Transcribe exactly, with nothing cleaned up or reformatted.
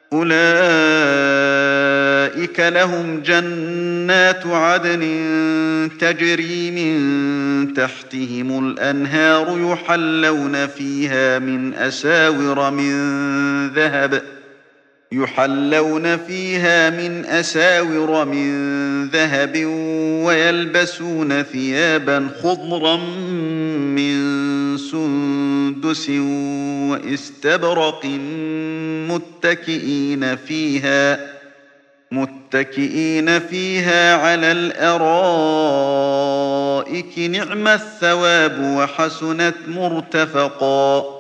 أولئك لهم جنات عدن تجري من تحتهم الأنهار يحلون فيها من أساور من ذهب يحلون فيها من أساور من ذهب ويلبسون ثيابا خضرا من سندس واستبرق متكئين فيها متكئين فيها على الأرائك نعم الثواب وحسنت مرتفقا